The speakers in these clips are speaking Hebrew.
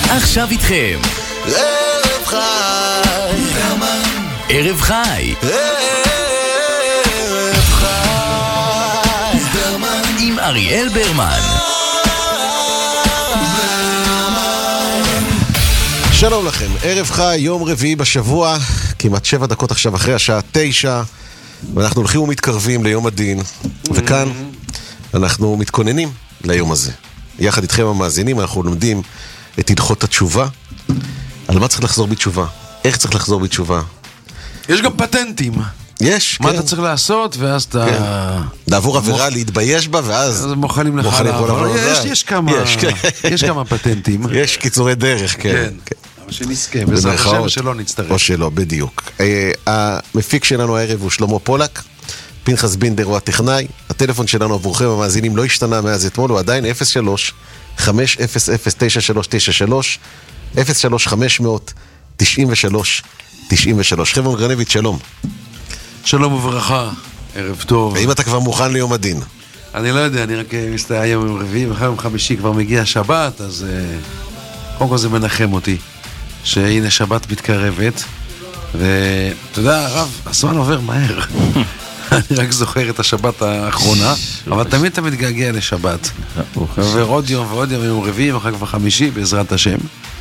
עכשיו איתכם ערב חי, ערב חי ערב חי, עם אריאל ברמן. שלום לכם, ערב חי, יום רביעי בשבוע, כמעט 7 דקות עכשיו אחרי השעה 9, ואנחנו הולכים ומתקרבים ליום הדין, וכאן אנחנו מתכוננים ליום הזה. יחד איתכם המאזינים אנחנו לומדים את הלכות התשובה. על מה צריך לחזור בתשובה? איך צריך לחזור בתשובה? יש גם פטנטים. יש, מה כן. אתה צריך לעשות, ואז אתה... כן. לעבור עבירה, להתבייש בה, ואז... אז מוכנים לך לעבור. יש כמה פטנטים. יש קיצורי דרך, כן. אבל שנזכה, בעזרת השם ושלא נצטרך. או שלא, בדיוק. המפיק שלנו הערב הוא שלמה פולק, פנחס בינדר הוא הטכנאי, הטלפון שלנו עבורכם המאזינים לא השתנה מאז אתמול, הוא עדיין 03-500-9393, 03-500-9393. חבר'ה גרנביץ', שלום. שלום וברכה, ערב טוב. ואם אתה כבר מוכן ליום הדין? אני לא יודע, אני רק מסתכל היום עם רביעי, ואחר יום חמישי כבר מגיע שבת, אז קודם כל זה מנחם אותי, שהנה שבת מתקרבת, ואתה יודע, הרב, הזמן עובר מהר. אני רק זוכר את השבת האחרונה, אבל תמיד אתה מתגעגע לשבת. עובר עוד יום ועוד יום, יום רביעי, ואחר כבר חמישי, בעזרת השם.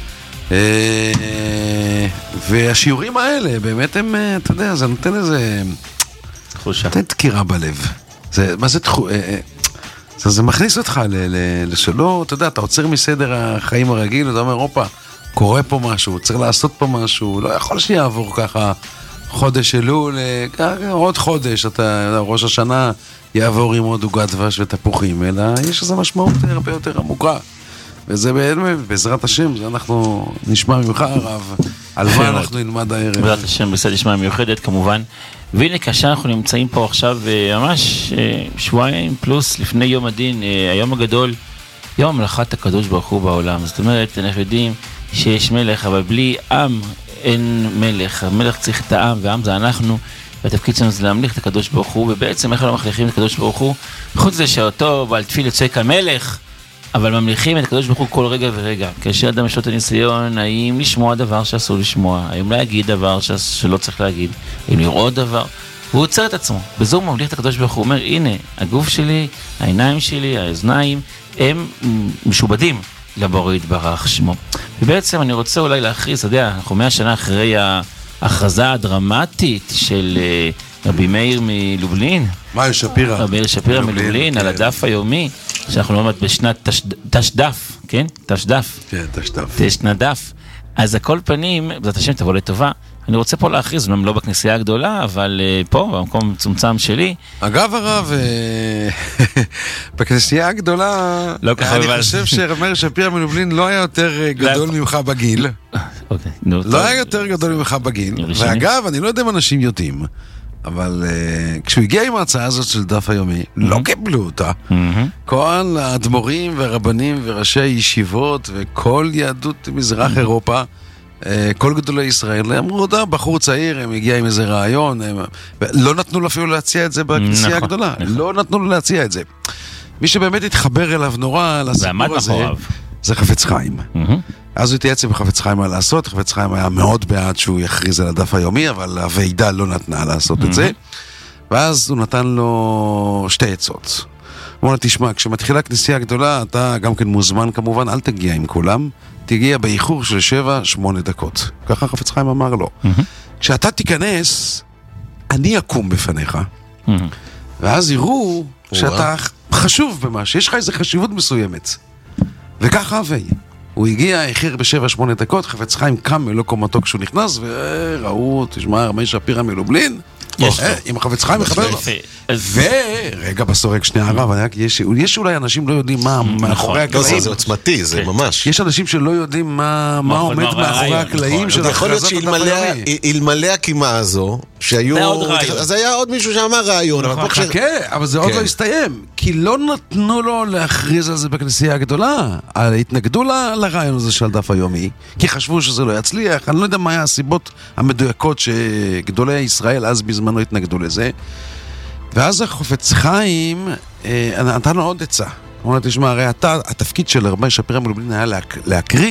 והשיעורים האלה, באמת הם, אתה יודע, זה נותן איזה... תחושה. נותן תקירה בלב. מה זה זה מכניס אותך לשלו, אתה יודע, אתה עוצר מסדר החיים הרגיל, אתה אומר, אופה, קורה פה משהו, צריך לעשות פה משהו, לא יכול שיעבור ככה חודש אלול, עוד חודש, אתה, ראש השנה יעבור עם עוד עוגת דבש ותפוחים, אלא יש איזו משמעות הרבה יותר עמוקה. וזה בעזרת השם, זה אנחנו נשמע ממך הרב, על מה אנחנו נלמד הערב. בעזרת השם, בסדר נשמע מיוחדת כמובן. והנה כאשר אנחנו נמצאים פה עכשיו ממש שבועיים פלוס לפני יום הדין, היום הגדול, יום המלכת הקדוש ברוך הוא בעולם. זאת אומרת, אנחנו יודעים שיש מלך, אבל בלי עם אין מלך. המלך צריך את העם, והעם זה אנחנו, והתפקיד שלנו זה להמליך את הקדוש ברוך הוא, ובעצם איך לא מחליכים את הקדוש ברוך הוא? חוץ זה שאותו בעל תפילה צועק המלך, אבל ממליכים את הקדוש ברוך הוא כל רגע ורגע. כאשר אדם יש לו את הניסיון, האם לשמוע דבר שאסור לשמוע, האם להגיד דבר שלא צריך להגיד, האם לראות דבר, הוא עוצר את עצמו. בזו הוא ממליך את הקדוש ברוך הוא, אומר, הנה, הגוף שלי, העיניים שלי, האזניים, הם משובדים לבורא יתברך שמו. ובעצם אני רוצה אולי להכריז, אתה יודע, אנחנו 100 שנה אחרי ההכרזה הדרמטית של רבי מאיר מלובלין. מאיר שפירא. רבי מאיר שפירא מלובלין, על הדף היומי, שאנחנו לומד בשנת תשדף, כן? תשדף. כן, תשדף. תשנת דף. אז הכל פנים, בעזרת השם תבוא לטובה. אני רוצה פה להכריז, לא בכנסייה הגדולה, אבל פה, במקום מצומצם שלי. אגב הרב, בכנסייה הגדולה, אני חושב שרב מאיר שפירא מלובלין לא היה יותר גדול ממך בגיל. לא היה יותר גדול ממך בגיל. ואגב, אני לא יודע אם אנשים יודעים, אבל כשהוא הגיע עם ההצעה הזאת של דף היומי, לא קיבלו אותה. כל האדמו"רים והרבנים וראשי הישיבות וכל יהדות מזרח אירופה, כל גדולי ישראל, אמרו, בחור צעיר, הם הגיע עם איזה רעיון, לא נתנו לו אפילו להציע את זה בכנסייה הגדולה, לא נתנו לו להציע את זה. מי שבאמת התחבר אליו נורא לסיפור הזה, זה חפץ חיים. אז הוא התייעץ עם חפץ חיים מה לעשות, חפץ חיים היה מאוד בעד שהוא יכריז על הדף היומי, אבל הוועידה לא נתנה לעשות את זה, ואז הוא נתן לו 2 עצות. הוא אומר, תשמע, כשמתחילה כנסייה גדולה, אתה גם כן מוזמן כמובן, אל תגיע עם כולם, תגיע באיחור של 7-8 דקות. ככה חפץ חיים אמר לו. כשאתה תיכנס, אני אקום בפניך, ואז יראו שאתה חשוב במה, שיש לך איזו חשיבות מסוימת. וככה הווי. הוא הגיע, איחר ב7-8 דקות, חפץ חיים קם מלא קומתו כשהוא נכנס, וראו, תשמע, רבי שפירא מלובלין, עם החפץ חיים מחבר לו. ורגע בסורק שני הרב, יש אולי אנשים לא יודעים מה מאחורי הקלעים. זה עוצמתי, זה ממש. יש אנשים שלא יודעים מה עומד מאחורי הקלעים של הכרזת הדף היומי. אלמלא הקימה הזו, אז היה עוד מישהו שאמר רעיון. אבל זה עוד לא הסתיים, כי לא נתנו לו להכריז על זה בכנסייה הגדולה. התנגדו לרעיון הזה של הדף היומי, כי חשבו שזה לא יצליח. אני לא יודע מה היה הסיבות המדויקות שגדולי ישראל אז בזמנו התנגדו לזה. ואז החפץ חיים נתן לו עוד עצה. הוא אומר, תשמע, הרי התפקיד של רבי שפירא מלובלין היה להקריא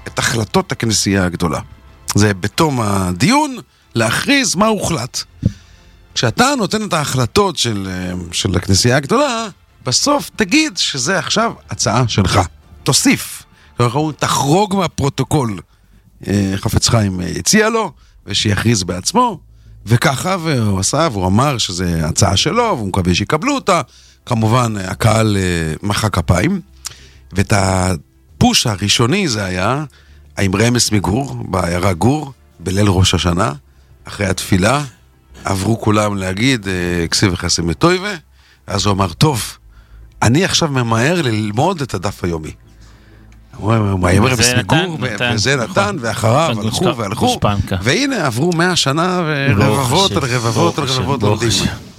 את החלטות הכנסייה הגדולה. זה בתום הדיון להכריז מה הוחלט. כשאתה נותן את ההחלטות של הכנסייה הגדולה, בסוף תגיד שזה עכשיו הצעה שלך. תוסיף. תחרוג מהפרוטוקול. חפץ חיים הציע לו, ושיכריז בעצמו, וככה, והוא עשה, והוא אמר שזה הצעה שלו, והוא מקווה שיקבלו אותה. כמובן, הקהל מחא כפיים, ואת הפוש הראשוני זה היה, עם רמס מגור, בעיירה גור, בליל ראש השנה, אחרי התפילה, עברו כולם להגיד, כסיב וחסם לטויבה, אז הוא אמר, טוב, אני עכשיו ממהר ללמוד את הדף היומי. הוא מאמר בסגור, וזה נתן, ואחריו הלכו, והנה עברו 100 שנה, ורבבות על רבבות על רבבות לומדים.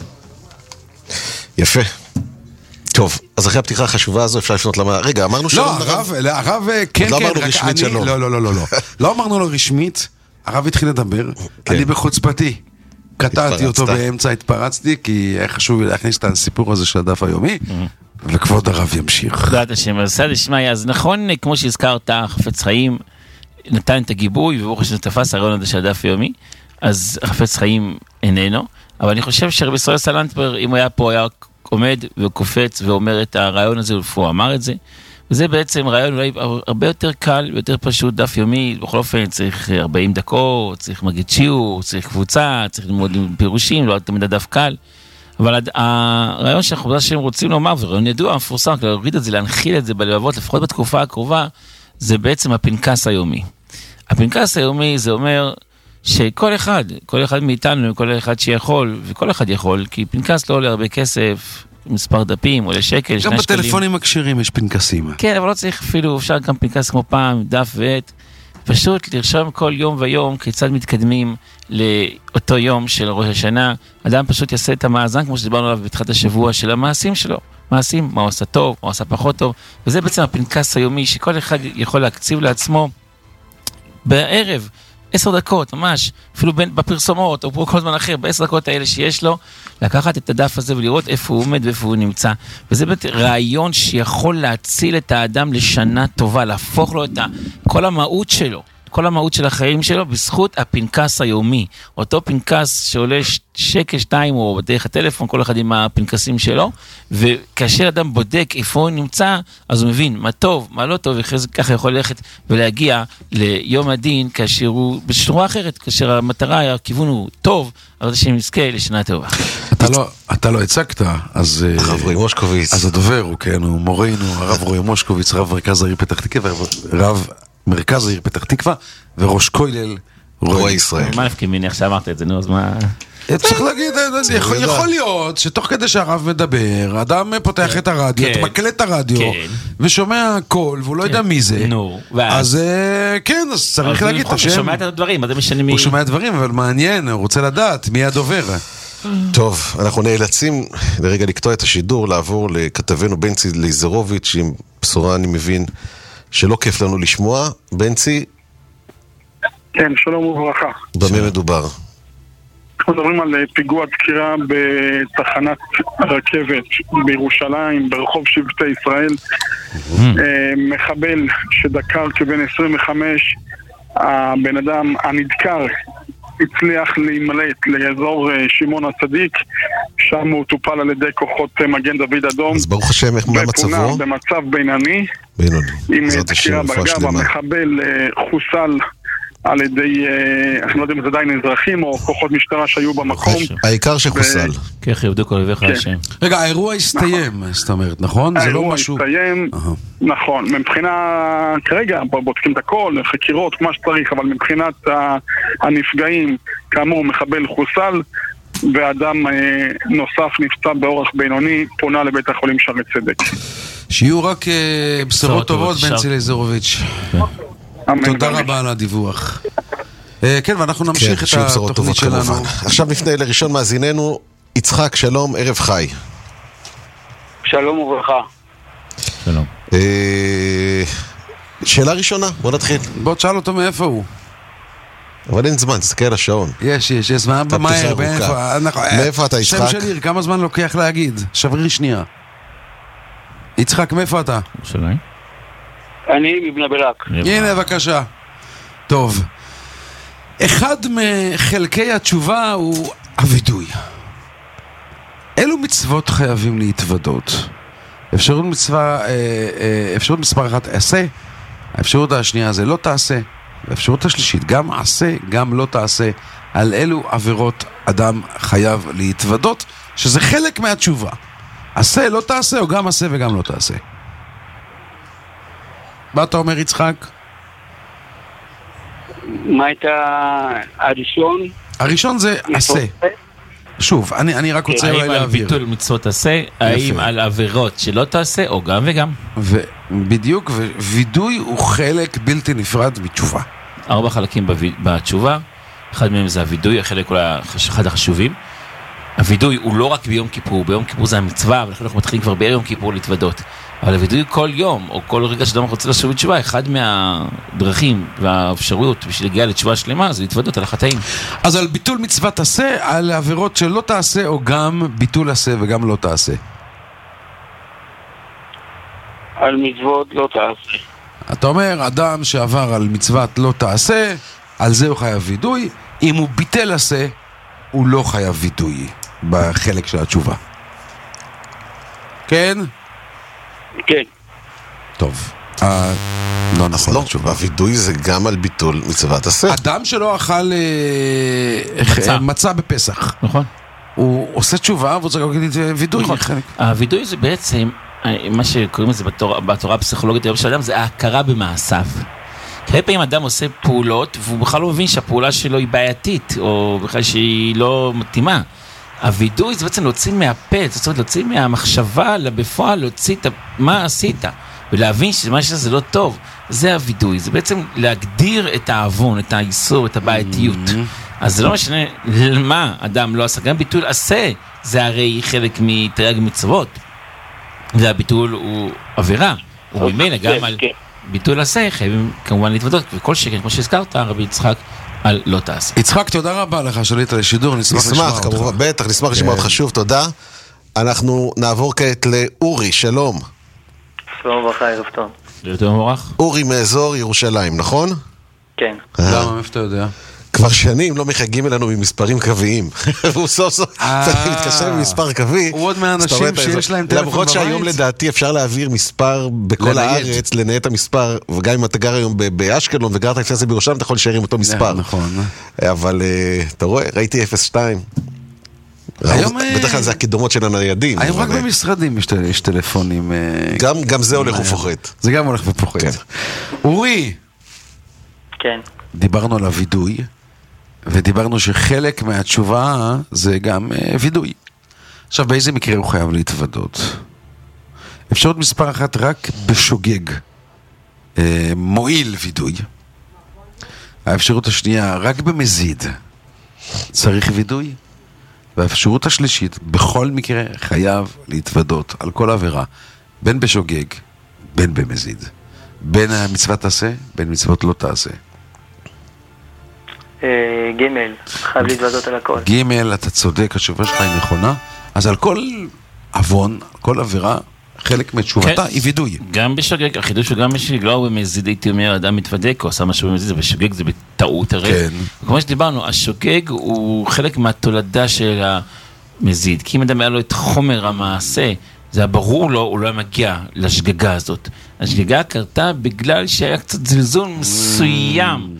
יפה. טוב, אז אחרי הפתיחה החשובה הזו אפשר לפנות למה... רגע, אמרנו שלום לרב? לא, הרב, כן, לא אמרנו רשמית שלום. לא. לא אמרנו לו רשמית, הרב התחיל לדבר, אני בחוצפתי. קטעתי אותו באמצע, התפרצתי, כי היה חשוב להכניס את הסיפור הזה של הדף היומי, וכבוד הרב ימשיך. תודעת השם, אז נכון, כמו שהזכרת, חפץ חיים נתן את הגיבוי, וברוך השם תפס הרעיון הזה של הדף היומי, אז חפץ חיים איננו, אבל אני חושב שרבי ישראל סלנטבר, אם הוא היה פה, היה עומד וקופץ ואומר את הרעיון הזה, הוא אמר את זה, וזה בעצם רעיון אולי הרבה יותר קל ויותר פשוט, דף יומי, בכל אופן צריך 40 דקות, צריך מגיד שיעור, צריך קבוצה, צריך ללמוד פירושים, לא תמיד הדף קל, אבל הרעיון שאנחנו רוצים לומר, ורעיון ידוע, מפורסם, להוריד את זה, להנחיל את זה בלבבות, לפחות בתקופה הקרובה, זה בעצם הפנקס היומי. הפנקס היומי זה אומר שכל אחד מאיתנו, כל אחד שיכול, וכל אחד יכול, כי פנקס לא עולה הרבה כסף, מספר דפים, עולה שקל, 2 שקלים. גם בטלפונים הקשרים יש פנקסים. כן, אבל לא צריך אפילו, אפשר גם פנקס כמו פעם, דף ועט, פשוט לרשום כל יום ויום כיצד מתקדמים לאותו יום של ראש השנה. אדם פשוט יעשה את המאזן, כמו שדיברנו עליו בתחילת השבוע, של המעשים שלו. מעשים, מה הוא עושה טוב, מה הוא עושה פחות טוב, וזה בעצם הפנקס היומי שכל אחד יכול להקציב לעצמו בערב, 10 דקות, ממש, אפילו בפרסומות, או כל זמן אחר, ב10 דקות האלה שיש לו, לקחת את הדף הזה ולראות איפה הוא עומד ואיפה הוא נמצא. וזה באמת רעיון שיכול להציל את האדם לשנה טובה, להפוך לו את כל המהות שלו, כל המהות של החיים שלו, בזכות הפנקס היומי. אותו פנקס שעולה 1-2 שקל, או בדרך הטלפון, כל אחד עם הפנקסים שלו, וכאשר אדם בודק איפה הוא נמצא, אז הוא מבין מה טוב, מה לא טוב, וככה יכול ללכת ולהגיע ליום הדין, כאשר הוא בשורה אחרת, כאשר המטרה, הכיוון הוא טוב, אבל שהם נזכה לשנה טובה. אתה לא הצגת, אז... הרב רועי מושקוביץ. אז הדובר הוא, כן, הוא מורנו, הרב רועי מושקוביץ, רב מרכז העיר פתח תקווה, רב מרכז העיר פתח תקווה, וראש כולל רועי ישראל. מה נפקי מיני, עכשיו אמרת את זה, נו, אז מה... צריך להגיד, יכול להיות שתוך כדי שהרב מדבר, אדם פותח את הרדיו, מקלט את הרדיו, ושומע קול, והוא לא יודע מי זה. אז כן, אז צריך להגיד את השם. הוא שומע את הדברים, אז משנה מי... הוא שומע את הדברים, אבל מעניין, הוא רוצה לדעת מי הדובר. טוב, אנחנו נאלצים לרגע לקטוע את השידור, לעבור לכתבנו בנצי ליזרוביץ' עם בשורה, אני מבין, שלא כיף לנו לשמוע. בנצי? כן, שלום וברכה. במה מדובר? אנחנו מדברים על פיגוע דקירה בתחנת רכבת בירושלים, ברחוב שבטי ישראל. מחבל שדקר כבן 25, הבן אדם הנדקר הצליח להימלט לאזור שמעון הצדיק, שם הוא טופל על ידי כוחות מגן דוד אדום. אז ברוך השם, איך מה מצבו? ופונה במצב בינוני. עם דקירה בגב, המחבל חוסל על ידי, אנחנו לא יודעים אם זה עדיין אזרחים או כוחות משטרה שהיו במקום. העיקר שחוסל. כך יבדו כל אויביך השם. רגע, האירוע הסתיים, זאת אומרת, נכון? האירוע הסתיים, נכון. מבחינה, כרגע בודקים את הכל, חקירות, מה שצריך, אבל מבחינת הנפגעים, כאמור, מחבל חוסל, ואדם נוסף נפצע באורח בינוני, פונה לבית החולים שערי צדק. שיהיו רק בשורות טובות, בנצי ליזרוביץ'. תודה רבה על הדיווח. כן, ואנחנו נמשיך את התוכנית שלנו. עכשיו נפנה לראשון מאזיננו, יצחק, שלום, ערב חי. שלום וברכה. שלום. שאלה ראשונה, בוא נתחיל. בוא תשאל אותו מאיפה הוא. אבל אין זמן, תסתכל על השעון. יש זמן במהר, מאיפה אתה, יצחק? שם של עיר, כמה זמן לוקח להגיד? שבריר שנייה. יצחק, מאיפה אתה? ירושלים. אני מבני ברק. הנה, בבקשה. טוב. אחד מחלקי התשובה הוא הווידוי. אילו מצוות חייבים להתוודות? אפשרות מספר אחת, עשה. האפשרות השנייה זה לא תעשה. והאפשרות השלישית, גם עשה, גם לא תעשה. על אילו עבירות אדם חייב להתוודות, שזה חלק מהתשובה. עשה, לא תעשה, או גם עשה וגם לא תעשה. מה אתה אומר, יצחק? מה הייתה הראשון? הראשון זה עשה. שוב, אני רק רוצה אולי להעביר. האם על ביטול מצוות עשה, האם על עבירות שלא תעשה, או גם וגם. בדיוק, ווידוי הוא חלק בלתי נפרד מתשובה. 4 חלקים בתשובה, אחד מהם זה הווידוי, החלק אולי אחד החשובים. הווידוי הוא לא רק ביום כיפור, ביום כיפור זה המצווה, ולכן אנחנו מתחילים כבר ביום כיפור להתוודות. אבל הווידוי כל יום, או כל רגע שאדם רוצה לשוב בתשובה, אחד מהדרכים והאפשרויות בשביל להגיע לתשובה שלמה, זה להתוודות על החטאים. אז על ביטול מצוות תעשה, על עבירות שלא תעשה, או גם ביטול עשה וגם לא תעשה? על מצוות לא תעשה. אתה אומר, אדם שעבר על מצוות לא תעשה, על זה הוא חייב וידוי. אם הוא ביטל עשה, הוא לא חייב וידוי בחלק של התשובה. כן? כן. טוב. לא נכון התשובה. הווידוי זה גם על ביטול מצוות עשה. אדם שלא אכל מצה בפסח. נכון. הוא עושה תשובה והוא צריך להגיד וידוי. הווידוי זה בעצם, מה שקוראים לזה בתורה הפסיכולוגית של אדם, זה ההכרה במעשיו. הרבה פעמים אדם עושה פעולות והוא בכלל לא מבין שהפעולה שלו היא בעייתית, או בכלל שהיא לא מתאימה. הווידוי זה בעצם להוציא מהפה, זאת אומרת להוציא מהמחשבה לבפועל, להוציא מה עשית, ולהבין שמה שזה לא טוב. זה הווידוי, זה בעצם להגדיר את העוון, את האיסור, את הבעייתיות. אז זה לא משנה מה אדם לא עשה, גם ביטול עשה, זה הרי חלק מתרי"ג מצוות. והביטול הוא עבירה, וממילא גם על ביטול עשה חייבים כמובן להתוודות, וכל שכן, כמו שהזכרת, רבי יצחק, על לא תעשה. יצחק, תודה רבה לך שעלית לשידור, נשמח כמובן, בטח, נשמח לשמוע אותך שוב, תודה. אנחנו נעבור כעת לאורי, שלום. שלום וברכה, ערב טוב. יותר מבורך. אורי מאזור ירושלים, נכון? כן. למה, איפה אתה יודע? כבר שנים לא מחגים אלינו ממספרים קוויים. והוא סוף סוף מתקשר ממספר קווי. הוא עוד מהאנשים שיש להם טלפון בבית. למרות שהיום לדעתי אפשר להעביר מספר בכל הארץ, לנייד את המספר, וגם אם אתה גר היום באשקלון וגרת לפני זה בירושלים, אתה יכול להישאר עם אותו מספר. נכון. אבל אתה רואה, ראיתי 02. בדרך כלל זה הקידומות של הניידים. היום רק במשרדים יש טלפונים. גם זה הולך ופוחת. זה גם הולך ופוחת. אורי. כן. דיברנו על הווידוי, ודיברנו שחלק מהתשובה זה גם וידוי. עכשיו, באיזה מקרה הוא חייב להתוודות? אפשרות מספר אחת, רק בשוגג מועיל וידוי. האפשרות השנייה, רק במזיד צריך וידוי. והאפשרות השלישית, בכל מקרה חייב להתוודות על כל עבירה, בין בשוגג, בין במזיד. בין המצוות תעשה, בין מצוות לא תעשה. ג' חייב להתוודות על הכל. ג' אתה צודק, התשובה שלך היא נכונה. אז על כל עוון, כל עבירה, חלק מתשובתה היא וידוי. גם בשוגג, החידוש הוא גם בשוגג, לא במזיד, הייתי אומר, אדם מתוודק או עשה משהו במזיד, זה בשוגג, זה בטעות הרי. כן. כמו שדיברנו, השוגג הוא חלק מהתולדה של המזיד, כי אם אדם היה לו את חומר המעשה, זה היה ברור לו, הוא לא היה מגיע לשגגה הזאת. השגגה קרתה בגלל שהיה קצת זלזול מסוים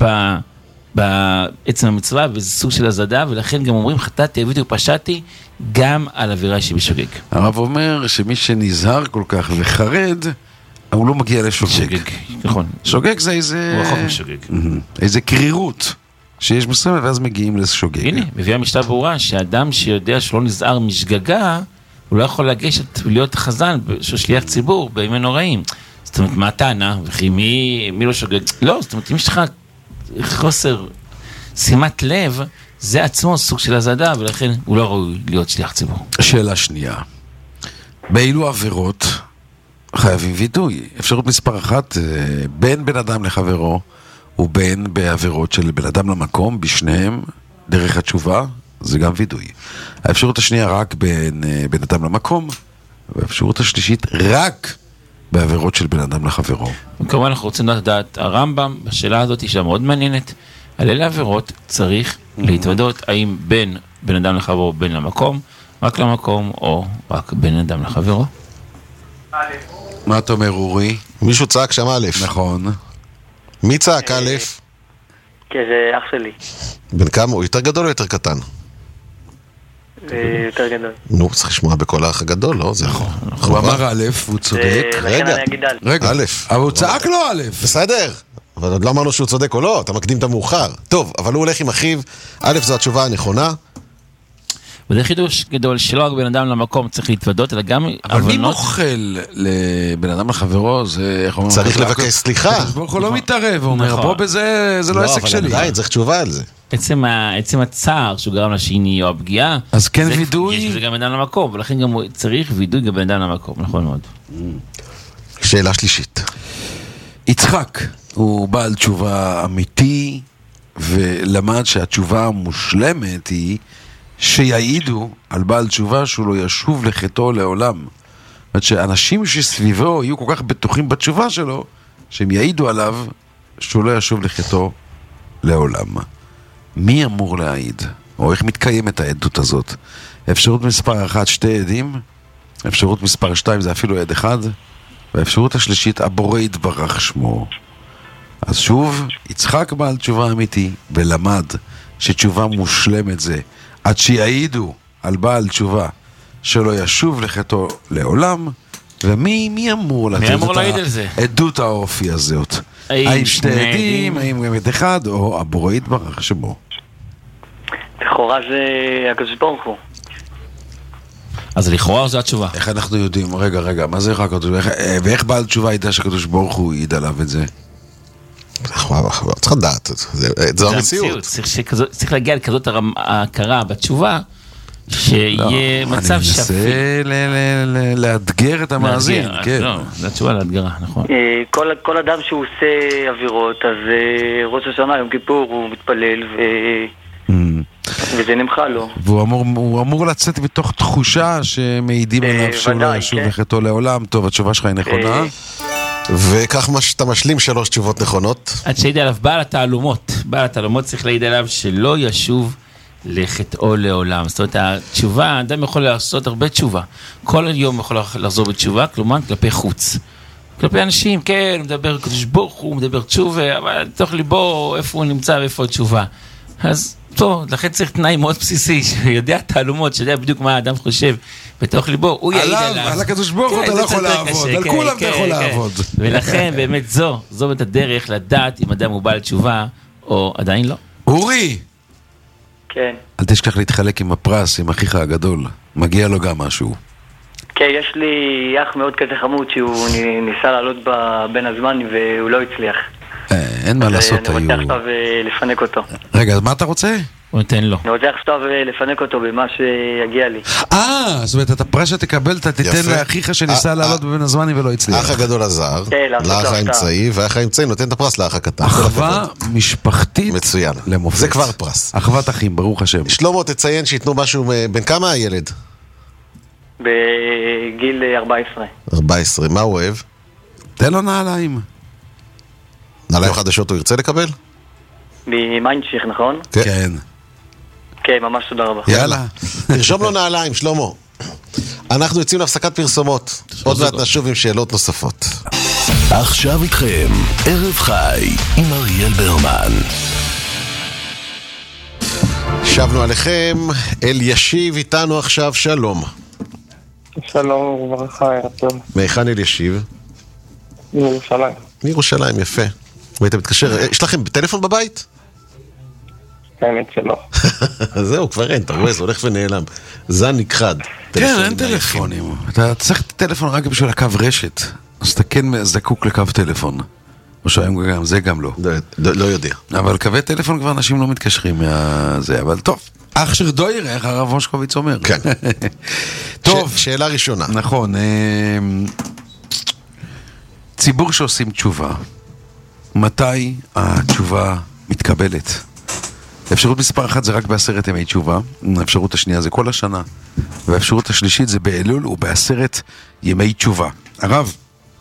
בעצם המצווה, וזה סוג של הזדה, ולכן גם אומרים, חטאתי, עביתי ופשעתי, גם על עבירה שבשוגג. הרב אומר שמי שנזהר כל כך וחרד, הוא לא מגיע לשוגג. שוגג, נכון. שוגג זה איזה... הוא רחוק משוגג. איזה קרירות שיש מסוימת, ואז מגיעים לשוגג. הנה, מביאה משנה ברורה, שאדם שיודע שלא נזהר משגגה, הוא לא יכול לגשת ולהיות חזן, שליח ציבור, בימים נוראים. זאת אומרת, מה הטענה? וכי מי לא שוגג? לא, זאת אומרת, אם יש לך חוסר שימת לב, זה עצמו סוג של הזדה, ולכן הוא לא ראוי להיות שליח ציבור. שאלה שנייה. באילו עבירות חייבים וידוי? אפשרות מספר אחת, בין בן אדם לחברו, ובין בעבירות של בן אדם למקום, בשניהם, דרך התשובה, זה גם וידוי. האפשרות השנייה רק בין בן אדם למקום, והאפשרות השלישית רק בעבירות של בן אדם לחברו. וכמובן אנחנו רוצים לדעת, הרמב"ם, בשאלה הזאת היא מאוד מעניינת, על אלה עבירות צריך להתוודות, האם בין בן אדם לחברו בין למקום, רק למקום, או רק בין אדם לחברו. מה אתה אומר, אורי? מישהו צעק שם א'. נכון. מי צעק א'? כן, זה אח שלי. בן כמה? הוא יותר גדול או יותר קטן? יותר גדול. נו, צריך לשמוע בכל האח הגדול, לא? זה הוא אמר א', הוא צודק. לכן אני אגיד א'. רגע, א'. אבל הוא צעק לו א'. בסדר, אבל עוד לא אמרנו שהוא צודק או לא, אתה מקדים את המאוחר. טוב, אבל הוא הולך עם אחיו, א' זו התשובה הנכונה. וזה חידוש גדול שלא רק בן אדם למקום צריך להתוודות, אלא גם אבל מי מוכל לבן אדם לחברו? צריך לבקש סליחה. הוא לא מתערב, הוא אומר, פה בזה, זה לא עסק שלי. אבל עדיין, צריך תשובה על זה. עצם הצער שהוא גרם לשני או הפגיעה, אז כן וידוי? יש בזה גם בן אדם למקום, ולכן גם צריך וידוי גם בן אדם למקום, נכון מאוד. שאלה שלישית. יצחק הוא בעל תשובה אמיתי, ולמד שהתשובה המושלמת היא שיעידו על בעל תשובה שהוא לא ישוב לחטאו לעולם. זאת אומרת שאנשים שסביבו יהיו כל כך בטוחים בתשובה שלו, שהם יעידו עליו שהוא לא ישוב לחטאו לעולם. מי אמור להעיד? או איך מתקיימת העדות הזאת? אפשרות מספר 1, 2 עדים. אפשרות מספר 2 זה אפילו עד אחד. והאפשרות השלישית, הבורא יתברך שמו. אז שוב, יצחק בעל תשובה אמיתי, ולמד שתשובה מושלמת זה עד שיעידו על בעל תשובה שלא ישוב לחטאו לעולם. ומי אמור לתת את עדות האופי הזאת? האם 2 עדים, האם גם עד אחד, או הבורא יתברך שמו? לכאורה זה הקדוש ברוך הוא. אז לכאורה זו התשובה. איך אנחנו יודעים? רגע, מה זה רק הקדוש ברוך הוא? ואיך בעל תשובה ידע שהקדוש ברוך הוא יעיד עליו את זה? צריך לדעת, זו המציאות. צריך להגיע לכזאת ההכרה בתשובה, שיהיה מצב שפי. אני מנסה לאתגר את המאזין. לא, זו התשובה לאתגרה, נכון. כל אדם שהוא עושה עבירות, אז ראש השנה, יום כיפור, הוא מתפלל וזה נמחה לו. והוא אמור לצאת מתוך תחושה שמעידים עליו שהוא לא ישוב לחטאו לעולם. טוב, התשובה שלך היא נכונה. וכך אתה משלים 3 תשובות נכונות. עד שיעיד עליו בעל התעלומות צריך להעיד עליו שלא ישוב לחטאו לעולם. זאת אומרת, התשובה, האדם יכול לעשות הרבה תשובה. כל היום יכול לחזור בתשובה, כלומר כלפי חוץ. כלפי אנשים, כן, הוא מדבר קדוש ברוך הוא, מדבר תשובה, אבל תוך ליבו איפה הוא נמצא ואיפה התשובה. אז טוב, לכן צריך תנאי מאוד בסיסי, שיודע תעלומות, שיודע בדיוק מה האדם חושב בתוך ליבו, הוא יעיד עליו. על הקדוש ברוך הוא אתה לא יכול לעבוד, על כולם אתה יכול לעבוד. ולכן באמת זו את הדרך לדעת אם אדם הוא בעל תשובה, או עדיין לא. אורי! כן. אל תשכח להתחלק עם הפרס, עם אחיך הגדול. מגיע לו גם משהו. כן, יש לי אח מאוד כזה חמוד שהוא ניסה לעלות בין הזמן והוא לא הצליח. אין מה לעשות, אני רוצה עכשיו לפנק אותו. רגע, אז מה אתה רוצה? הוא נותן לו. אני רוצה עכשיו לפנק אותו במה שיגיע לי. זאת אומרת, את הפרס שתקבל, אתה תיתן לאחיך שניסה לעלות בבין הזמנים ולא הצליח. האח הגדול עזר, לאח האמצעי, והאח האמצעי נותן את הפרס לאח הקטן. אחווה משפחתית מצוין. למופת. זה כבר פרס. אחוות אחים, ברוך השם. שלמה, תציין שיתנו משהו, בין כמה הילד? בגיל 14. 14, מה הוא אוהב? תן לו נעליים. נעליים חדשות הוא ירצה לקבל? ממיינדשיך, נכון? כן. כן, ממש תודה רבה. יאללה, תרשום לו נעליים, שלמה. אנחנו יוצאים להפסקת פרסומות. עוד מעט נשוב עם שאלות נוספות. עכשיו איתכם, ערב חי עם אריאל ברמן. שבנו עליכם, אל ישיב איתנו עכשיו, שלום. שלום וברכה, ערב טוב. מהיכן אל ישיב? מירושלים. מירושלים, יפה. והיית מתקשר, יש לכם טלפון בבית? האמת שלא. זהו, כבר אין, אתה רואה, זה הולך ונעלם. זן נכחד. כן, אין טלפונים. אתה צריך טלפון רק בשביל הקו רשת. אז אתה כן זקוק לקו טלפון. או שהיום גם, זה גם לא. לא יודע. אבל קווי טלפון כבר אנשים לא מתקשרים מהזה, אבל טוב. אח של דויר, איך הרב מושקוביץ אומר. כן. טוב. שאלה ראשונה. נכון. ציבור שעושים תשובה. מתי התשובה מתקבלת? האפשרות מספר 1 זה רק ב10 ימי תשובה, האפשרות השנייה זה כל השנה, והאפשרות השלישית זה באלול וב10 ימי תשובה. הרב,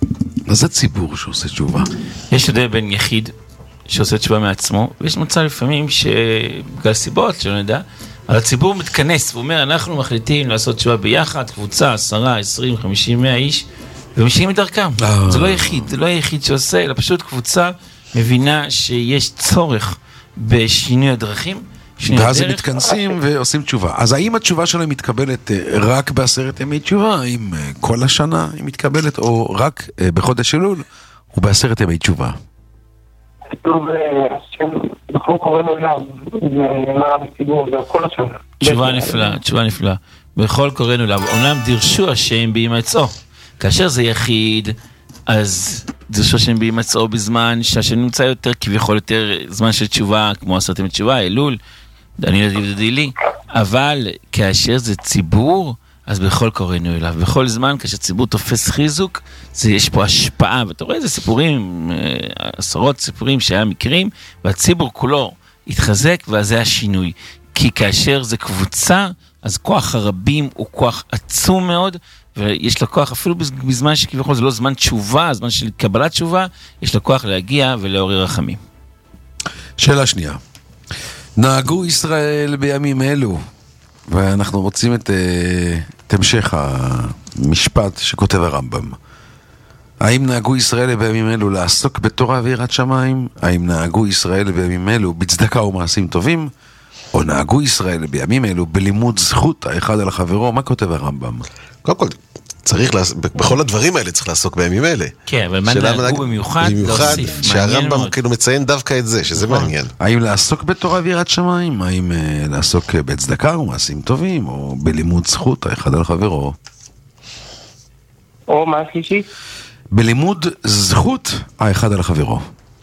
אז זה ציבור שעושה תשובה. יש הבדל בין יחיד שעושה תשובה מעצמו, ויש מצב לפעמים שבגלל סיבות שלא נדע, אבל הציבור מתכנס ואומר, אנחנו מחליטים לעשות תשובה ביחד, קבוצה, 10, 20, 50, 100 איש, ומשאים את דרכם. זה לא יחיד, זה לא היחיד שעושה, אלא פשוט קבוצה מבינה שיש צורך בשינוי הדרכים, ואז הם מתכנסים ועושים תשובה. אז האם התשובה שלהם מתקבלת רק ב10 ימי תשובה? האם כל השנה היא מתקבלת, או רק בחודש אלול וב10 ימי תשובה? כתוב, אנחנו קוראנו אליו, ונראה בציבור, זה כל השנה. תשובה נפלאה, תשובה נפלאה. בכל קוראנו אליו, אומנם דירשו השם בהימצאו. כאשר זה יחיד, אז דירשו השם בהימצאו בזמן שהשם נמצא יותר, כביכול יותר זמן של תשובה, כמו 10 ימי תשובה, אלול, אני לא לי, אבל כאשר זה ציבור, אז בכל קוראנו אליו. בכל זמן, כאשר ציבור תופס חיזוק, יש פה השפעה, ואתה רואה איזה סיפורים, עשרות סיפורים שהיה מקרים, והציבור כולו התחזק, ואז זה השינוי. כי כאשר זה קבוצה, אז כוח הרבים הוא כוח עצום מאוד, ויש לו כוח, אפילו בזמן שכביכול זה לא זמן תשובה, זמן של קבלת תשובה, יש לו כוח להגיע ולעורר רחמים. שאלה שנייה. נהגו ישראל בימים אלו, ואנחנו רוצים את המשך המשפט שכותב הרמב"ם. האם נהגו ישראל בימים אלו לעסוק בתורה ויראת שמיים? האם נהגו ישראל בימים אלו בצדקה ומעשים טובים? או נהגו ישראל בימים אלו בלימוד זכות האחד על החברו? מה כותב הרמב"ם? קודם כל, בכל הדברים האלה צריך לעסוק בימים אלה. כן, אבל מה נהגו במיוחד? במיוחד שהרמב"ם כאילו מציין דווקא את זה, שזה מעניין. האם לעסוק בתורה ויראת שמיים? האם לעסוק בצדקה ומעשים טובים? או בלימוד זכות האחד על חברו? או מה השלישי? בלימוד זכות האחד על חברו.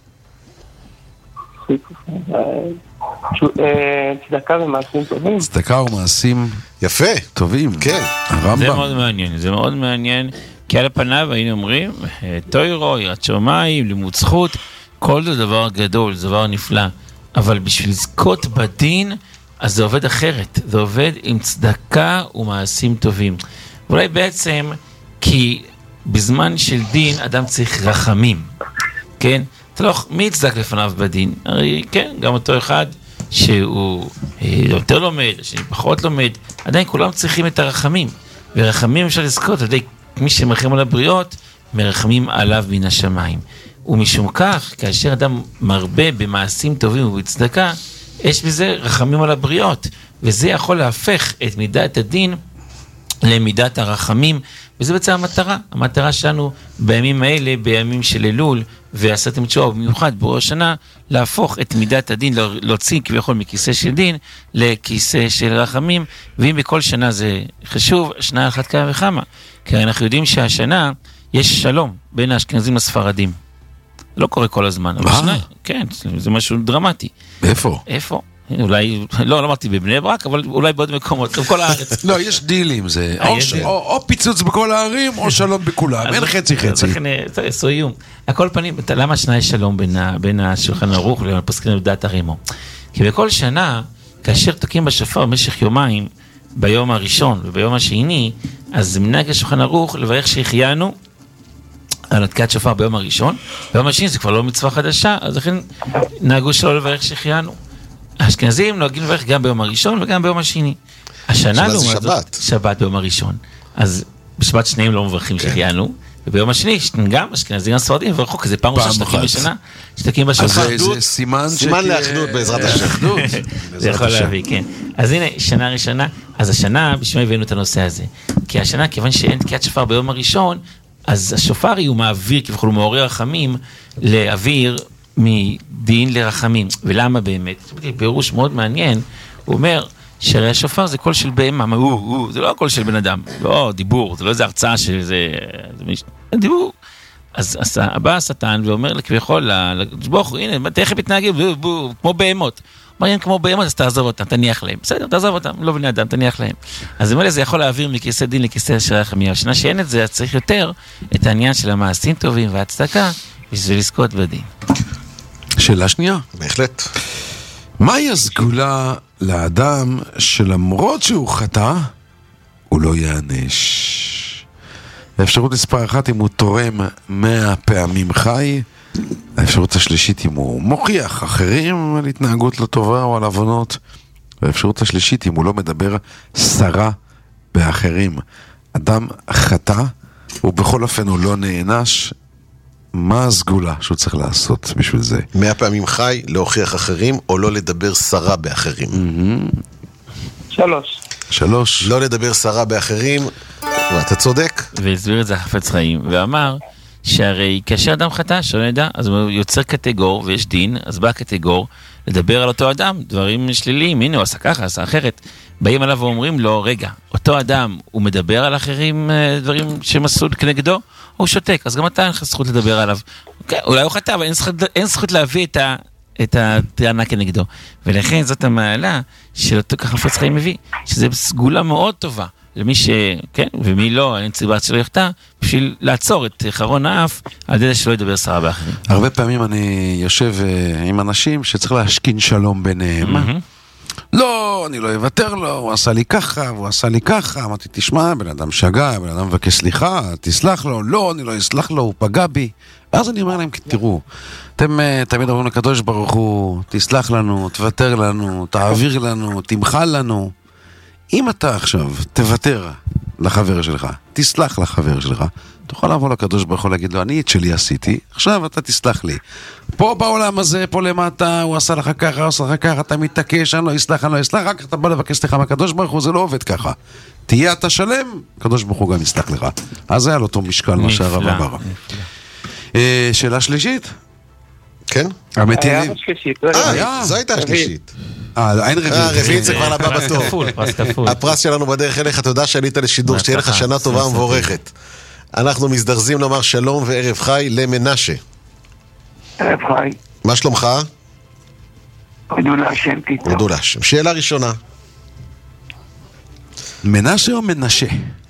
צדקה ומעשים טובים. צדקה ומעשים יפה טובים. כן. הרמב"ם. זה מאוד מעניין, זה מאוד מעניין, כי על הפניו היינו אומרים, תוירו, יראת שמיים, לימוד זכות, כל זה דבר גדול, זה דבר נפלא, אבל בשביל לזכות בדין, אז זה עובד אחרת, זה עובד עם צדקה ומעשים טובים. ואולי בעצם, כי בזמן של דין, אדם צריך רחמים, כן? אתה לא, מי יצדק לפניו בדין? הרי כן, גם אותו אחד שהוא יותר לומד, שפחות לומד, עדיין כולם צריכים את הרחמים, ורחמים אפשר לזכות, על ידי מי שמרחם על הבריות, מרחמים עליו מן השמיים. ומשום כך, כאשר אדם מרבה במעשים טובים ובצדקה, יש בזה רחמים על הבריות, וזה יכול להפך את מידת הדין למידת הרחמים, וזה בעצם המטרה שלנו בימים האלה, בימים של אלול, ועשיתם תשובה, במיוחד בראש השנה, להפוך את מידת הדין, להוציא כביכול מכיסא של דין, לכיסא של רחמים, ואם בכל שנה זה חשוב, שנה אחת כמה וכמה, כי אנחנו יודעים שהשנה יש שלום בין האשכנזים לספרדים. זה לא קורה כל הזמן, אבל שנה, כן, זה משהו דרמטי. איפה? איפה? אולי, לא אמרתי בבני ברק, אבל אולי בעוד מקומות, בכל הארץ. לא, יש דילים, זה או פיצוץ בכל הערים, או שלום בכולם, אין חצי חצי. זה איום. הכל פנים, למה השנה יש שלום בין השולחן ערוך לבין הפסקנים בדעת הרימו? כי בכל שנה, כאשר תוקעים בשופר במשך יומיים, ביום הראשון וביום השני, אז מנהג השולחן ערוך לברך שהחיינו, על התקיעת שופר ביום הראשון, ביום השני זה כבר לא מצווה חדשה, אז לכן נהגו שלא לברך שהחיינו. האשכנזים נוהגים לברך גם ביום הראשון וגם ביום השני. השנה לא שבת. שבת ביום הראשון. אז בשבת שניהם לא מברכים שהחיינו, וביום השני גם אשכנזים הספרדים מברכו, כי זה פעם ראשונה שתקים בשנה, שתקים בשופר. זה סימן לאחדות בעזרת השם. זה יכול להביא, כן. אז הנה, שנה ראשונה, אז השנה בשביל הבאנו את הנושא הזה. כי השנה, כיוון שאין תקיעת שופר ביום הראשון, אז השופר הוא מעביר, כביכול הוא מעורר רחמים, להעביר מדין לרחמים. ולמה באמת? פירוש מאוד מעניין, הוא אומר שהרי השופר זה קול של בהמה, זה לא הקול של בן אדם, לא דיבור, זה לא איזה הרצאה שזה דיבור. אז בא השטן ואומר לכביכול, לבוך, הנה, תכף מתנהגים, כמו בהמות. אומר, כמו בהמות, אז תעזוב אותם, תניח להם. בסדר, תעזוב אותם, לא בני אדם, תניח להם. אז זאת אומרת, זה יכול להעביר מכיסא דין לכיסא של רחמים. השנה שאין את זה, אז צריך יותר את העניין של המעשים טובים והצדקה, בשביל לזכות בדין. שאלה שנייה. בהחלט. מהי הסגולה לאדם שלמרות שהוא חטא, הוא לא יענש? האפשרות מספר 1, אם הוא תורם 100 פעמים חי. האפשרות השלישית, אם הוא מוכיח אחרים על התנהגות לא טובה או על עוונות. והאפשרות השלישית, אם הוא לא מדבר סרה באחרים. אדם חטא, ובכל אופן הוא לא נענש. מה הסגולה שהוא צריך לעשות בשביל זה? 100 פעמים חי, להוכיח אחרים, או לא לדבר סרה באחרים? 3. לא לדבר סרה באחרים, ואתה צודק. והסביר את זה החפץ חיים, ואמר שהרי כאשר אדם חטא, שלא נדע, אז הוא יוצר קטגור, ויש דין, אז בא קטגור, לדבר על אותו אדם, דברים שליליים, הנה הוא עשה ככה, עשה אחרת. באים עליו ואומרים לו, רגע, אותו אדם, הוא מדבר על אחרים דברים שמסוד כנגדו, הוא שותק, אז גם אתה אין לך זכות לדבר עליו. אוקיי, אולי הוא חטא, אבל אין זכות להביא את הטענה כנגדו. ולכן זאת המעלה של אותו ככה חפץ חיים מביא, שזה סגולה מאוד טובה. למי כן, ומי לא, אין ציבה שלא יחטא, בשביל לעצור את חרון האף, על ידי שלא ידבר סרה באחרים. הרבה פעמים אני יושב עם אנשים שצריך להשכין שלום ביניהם. לא, אני לא אוותר לו, הוא עשה לי ככה, והוא עשה לי ככה. אמרתי, תשמע, בן אדם שגע, בן אדם מבקש סליחה, תסלח לו. לא, אני לא אסלח לו, הוא פגע בי. ואז אני אומר להם, תראו, אתם תמיד אומרים לקדוש ברוך הוא, תסלח לנו, תוותר לנו, תעביר לנו, תמחל לנו. אם אתה עכשיו תוותר לחבר שלך, תסלח לחבר שלך, תוכל לבוא לקדוש ברוך הוא להגיד לו, אני את שלי עשיתי, עכשיו אתה תסלח לי. פה בעולם הזה, פה למטה, הוא עשה לך ככה, הוא עשה לך ככה, אתה מתעקש, אני לא אסלח, רק אתה בא לבקש סליחה מהקדוש ברוך הוא, זה לא עובד ככה. תהיה אתה שלם, הקדוש ברוך הוא גם יסלח לך. אז היה לו אותו משקל מה שהרב אמר. שאלה שלישית? כן? המטילים. זו הייתה השלישית. אין רביעית. רביעית זה כבר לבא בתור. הפרס שלנו בדרך אליך, תודה שעלית לשידור, שתהיה לך שנה טובה ומבורכת. אנחנו מזדרזים לומר שלום וערב חי למנשה. ערב חי. מה שלומך? הודו להשם פתאום. הודו להשם. שאלה ראשונה. מנשה או מנשה?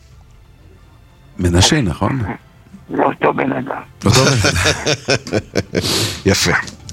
מנשה, נכון? לא אותו בן אדם. אותו בן אדם. יפה.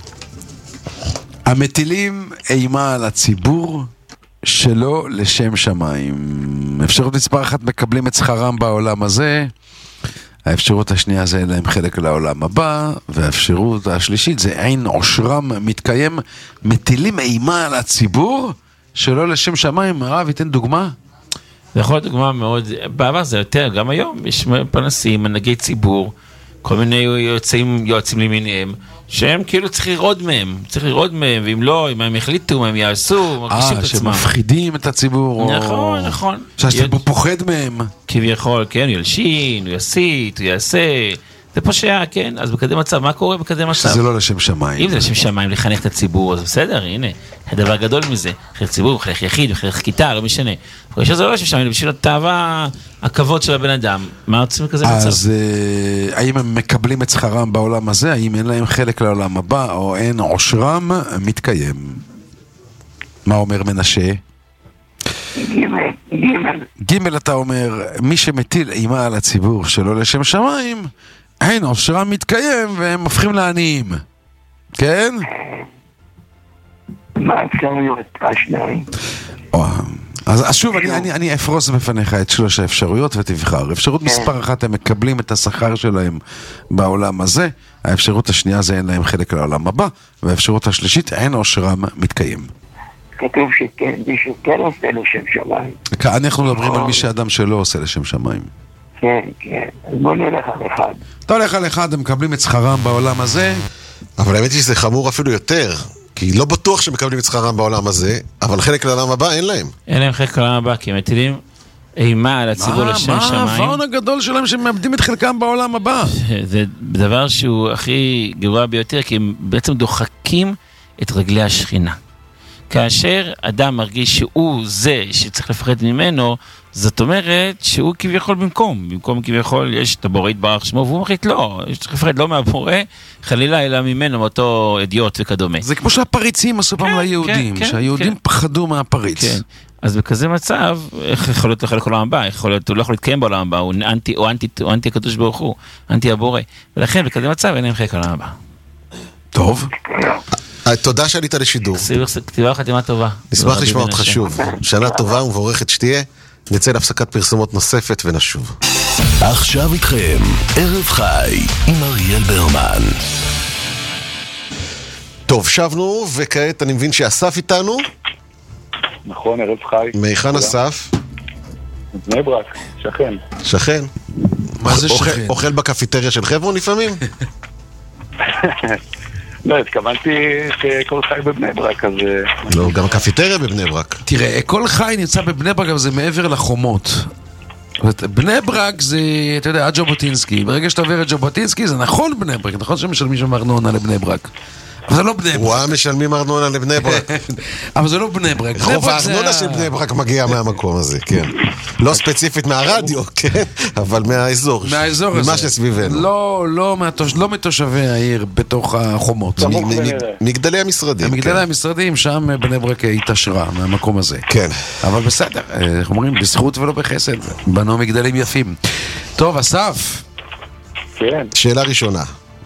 המטילים אימה על הציבור שלא לשם שמיים. אפשרות מספר 1, מקבלים את שכרם בעולם הזה. האפשרות השנייה זה אין להם חלק לעולם הבא. והאפשרות השלישית זה אין עושרם מתקיים. מטילים אימה על הציבור שלא לשם שמיים. הרב ייתן דוגמה? זה יכול להיות דוגמה מאוד, בעבר זה יותר, גם היום יש פנסים, מנהיגי ציבור, כל מיני יועצים למיניהם, שהם כאילו צריך לראות מהם, ואם לא, אם הם החליטו, מה הם יעשו, מרגישים את עצמם. שמפחידים את הציבור. נכון. שהציבור פוחד מהם. כביכול, כן, הוא ילשין, הוא יסית, הוא יעשה, זה פושע, כן, אז בקדם מצב, מה קורה בקדם מצב? שזה לא לשם שמיים. אם זה לשם שמיים, לחנך את הציבור, אז בסדר, הנה, הדבר גדול מזה, חלק ציבור, חלק יחיד, חלק כיתה, לא משנה. זה לא לשם שמיים, בשביל התאווה, הכבוד של הבן אדם, מה רוצים בכזה מצב? אז האם הם מקבלים את שכרם בעולם הזה, האם אין להם חלק לעולם הבא, או אין עושרם מתקיים? מה אומר מנשה? ג' אתה אומר, מי שמטיל אימה על הציבור שלא לשם שמיים, אין עושרם מתקיים והם הופכים לעניים. כן? מה האפשרויות השניים? אז שוב, אני אפרוס בפניך את 3 האפשרויות ותבחר. אפשרות מספר 1, הם מקבלים את השכר שלהם בעולם הזה. האפשרות השנייה זה אין להם חלק לעולם הבא. והאפשרות השלישית, אין עושרם מתקיים. כתוב שכן עושה לשם שמיים. אנחנו מדברים על מי שאדם שלא עושה לשם שמיים. כן. אז בוא נלך על אחד. אתה הולך על אחד, הם מקבלים את שכרם בעולם הזה. אבל האמת היא שזה חמור אפילו יותר. כי לא בטוח שמקבלים את שכרם בעולם הזה, אבל חלק לעולם הבא אין להם. אין להם חלק לעולם הבא, כי הם מטילים אימה על הציבור לשם שמיים. מה הפעון הגדול שלהם שהם מאבדים את חלקם בעולם הבא? זה דבר שהוא הכי גרוע ביותר, כי הם בעצם דוחקים את רגלי השכינה. כאשר אדם מרגיש שהוא זה שצריך לפחד ממנו, זאת אומרת שהוא כביכול במקום כביכול יש את הבורא יתברך שמו, והוא מחליט לא, צריך לפחד לא מהבורא, חלילה אלא ממנו, מאותו אדיוט וכדומה. זה כמו שהפריצים עשו פעם ליהודים, שהיהודים פחדו מהפריץ. כן. אז בכזה מצב, איך יכול להיות לחלק לעולם הבא? הוא לא יכול להתקיים בעולם הבא, הוא אנטי הקדוש ברוך הוא, אנטי הבורא. ולכן בכזה מצב אין להם חלק לעולם הבא. טוב. תודה שעלית לשידור. כתיבה חתימה טובה. נשמח לשמוע אותך שוב. שנה טובה ומבורכת שתהיה. נצא להפסקת פרסומות נוספת ונשוב. עכשיו איתכם, ערב חי עם אריאל ברמן. טוב, שבנו, וכעת אני מבין שאסף איתנו. נכון, ערב חי. מהיכן אסף? בני ברק, שכן. שכן? מה זה שכן? אוכל בקפיטריה של חברון לפעמים? לא, התכוונתי שכל חי בבני ברק, אז... לא, גם הקפיטריה בבני ברק. תראה, כל חי נמצא בבני ברק, אבל זה מעבר לחומות. בני ברק זה, אתה יודע, עד ז'בוטינסקי. ברגע שאתה עובר את ז'בוטינסקי, זה נכון בני ברק. נכון שמשלמים שם ארנונה לבני ברק. אבל זה לא בני ברק. וואה, משלמים ארנונה לבני ברק. אבל זה לא בני ברק. רוב הארנונה של בני ברק מגיע מהמקום הזה, כן. לא ספציפית מהרדיו, כן, אבל מהאזור. מהאזור הזה. ממה שסביבנו. לא מתושבי העיר בתוך החומות. מגדלי המשרדים. מגדלי המשרדים, שם בני ברק התעשרה מהמקום הזה. כן. אבל בסדר, אנחנו אומרים, בזכות ולא בחסד. בנו מגדלים יפים. טוב, אסף. כן. שאלה ראשונה.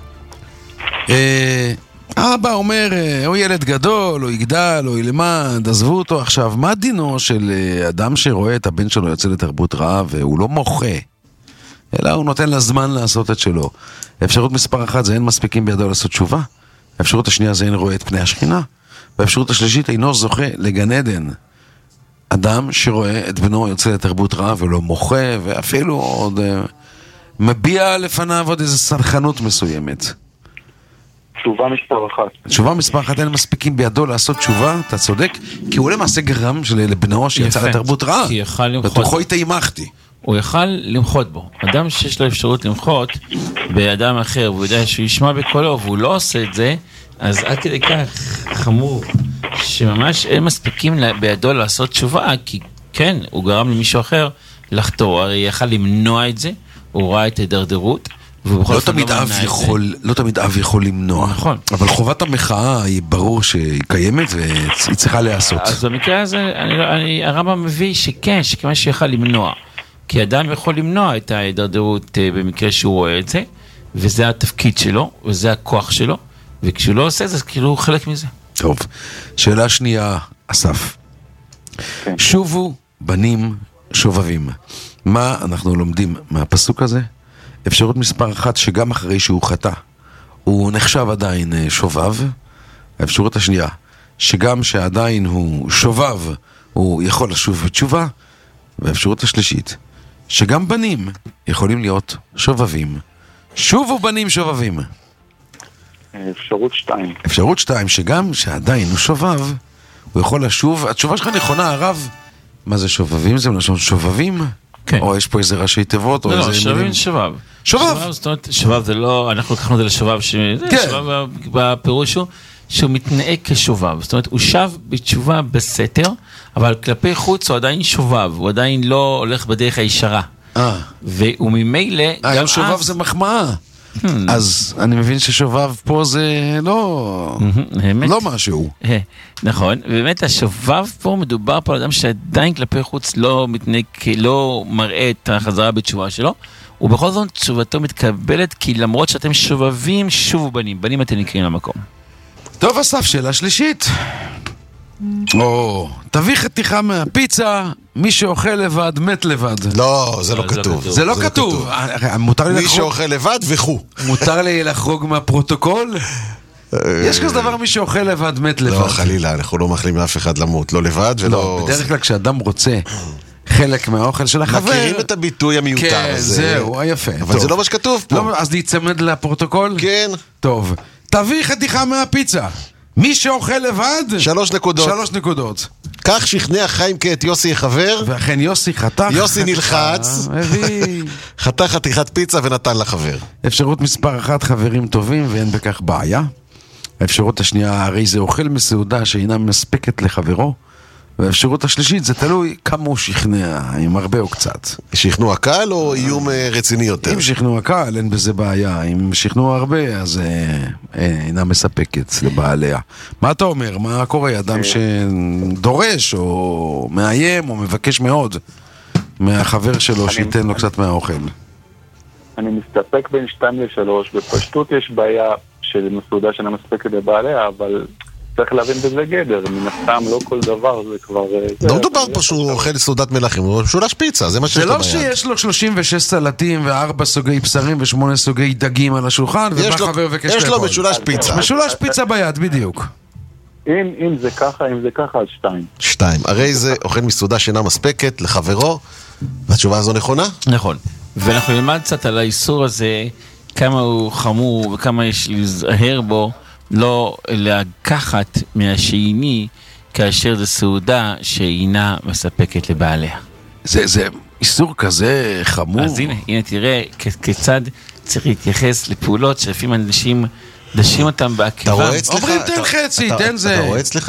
אבא אומר, הוא ילד גדול, הוא יגדל, הוא ילמד, עזבו אותו עכשיו. מה דינו של אדם שרואה את הבן שלו יוצא לתרבות רעה והוא לא מוחה, אלא הוא נותן לה זמן לעשות את שלו? אפשרות מספר 1 זה אין מספיקים בידו לעשות תשובה. האפשרות השנייה זה אין רואה את פני השכינה. והאפשרות השלישית אינו זוכה לגן עדן. אדם שרואה את בנו יוצא לתרבות רעה ולא מוחה, ואפילו עוד מביע לפניו עוד איזו סלחנות מסוימת. תשובה מספר 1. תשובה מספר 1, אין מספיקים בידו לעשות תשובה, אתה צודק, כי הוא למעשה גרם לבנו שיצא לתרבות רעה. כי יכל למחות. בתוכו התאימחתי. הוא יכל למחות בו. אדם שיש לו אפשרות למחות באדם אחר, והוא יודע שהוא ישמע בקולו, והוא לא עושה את זה, אז עד כדי כך חמור, שממש אין מספיקים בידו לעשות תשובה, כי כן, הוא גרם למישהו אחר לחתור, הרי יכל למנוע את זה, הוא ראה את הדרדרות, לא תמיד אב יכול למנוע. נכון. אבל חובת המחאה היא ברור שהיא קיימת והיא צריכה להיעשות. אז במקרה הזה, הרמב"ם מביא שכן, שכמה שיכל למנוע. כי אדם יכול למנוע את ההידרדרות במקרה שהוא רואה את זה, וזה התפקיד שלו, וזה הכוח שלו, וכשהוא לא עושה את זה, כאילו הוא חלק מזה. טוב, שאלה שנייה, אסף. כן. שובו בנים שובבים. מה אנחנו לומדים מהפסוק הזה? אפשרות מספר 1, שגם אחרי שהוא חטא, הוא נחשב עדיין שובב. האפשרות השנייה, שגם שעדיין הוא שובב, הוא יכול לשוב בתשובה. והאפשרות השלישית, שגם בנים יכולים להיות שובבים. שובו בנים שובבים. אפשרות 2. אפשרות 2, שגם שעדיין הוא שובב, הוא יכול לשוב. התשובה שלך נכונה, הרב. מה זה שובבים? זה מלשון שובבים? כן. או יש פה איזה ראשי תיבות? לא, שובבים שובב. שובב. זאת אומרת, שובב זה לא, אנחנו לקחנו את זה לשובב, שובב בפירוש הוא שהוא מתנהג כשובב. זאת אומרת, הוא שב בתשובה בסתר, אבל כלפי חוץ הוא עדיין שובב, הוא עדיין לא הולך בדרך הישרה. והוא ממילא... גם שובב זה מחמאה. אז אני מבין ששובב פה זה לא משהו. נכון, ובאמת השובב פה מדובר פה על אדם שעדיין כלפי חוץ לא מתנהג, לא מראה את החזרה בתשובה שלו, ובכל זאת תשובתו מתקבלת, כי למרות שאתם שובבים, שובו בנים, בנים אתם נקראים למקום. טוב, אסף, שאלה שלישית. תביא חתיכה מהפיצה, מי שאוכל לבד, מת לבד. לא, זה לא כתוב. זה לא כתוב. מי שאוכל לבד וכו. מותר לי לחרוג מהפרוטוקול? יש כזה דבר, מי שאוכל לבד, מת לבד. לא, חלילה, אנחנו לא מאחלים לאף אחד למות, לא לבד ולא... לא, בדרך כלל כשאדם רוצה חלק מהאוכל של החבר... מכירים את הביטוי המיותר הזה. כן, זהו, יפה. אבל זה לא מה שכתוב פה. אז להצמד לפרוטוקול? כן. טוב. תביא חתיכה מהפיצה. מי שאוכל לבד... 3 נקודות. 3 נקודות. כך שכנע חיים כעת יוסי חבר. ואכן יוסי חתך. יוסי נלחץ. חתך חתיכת פיצה ונתן לחבר. אפשרות מספר 1, חברים טובים ואין בכך בעיה. האפשרות השנייה, הרי זה אוכל מסעודה שאינה מספקת לחברו. והאפשרות השלישית, זה תלוי כמה הוא שכנע, עם הרבה או קצת. שכנוע קל או איום רציני יותר? אם שכנוע קל, אין בזה בעיה. אם שכנוע הרבה, אז אינה מספקת לבעליה. מה אתה אומר? מה קורה? אדם שדורש או מאיים או מבקש מאוד מהחבר שלו שייתן לו קצת מהאוכל. אני מסתפק בין 2 ל-3. בפשטות יש בעיה של מסעודה שאינה מספקת לבעליה, אבל צריך להבין בזה גדר, מן הסתם לא כל דבר זה כבר... לא מדובר פה שהוא אוכל סעודת מלכים, הוא משולש פיצה, זה מה שיש לו ביד. זה לא שיש לו 36 סלטים ו4 סוגי בשרים ו8 סוגי דגים על השולחן, ובא חבר וקש לאכול. יש לו משולש פיצה. משולש פיצה ביד, בדיוק. אם זה ככה, אז 2. 2. הרי זה אוכל מסעודה שאינה מספקת לחברו, והתשובה הזו נכונה? נכון. ואנחנו נלמד קצת על האיסור הזה, כמה הוא חמור וכמה יש להיזהר בו, לא לקחת מהשני כאשר זו סעודה שאינה מספקת לבעליה. זה איסור כזה חמור. אז הנה תראה כיצד צריך להתייחס לפעולות שלפעמים אנשים דשים אותם בעקיבה. אומרים תן חצי, תן זה. אתה רואה אצלך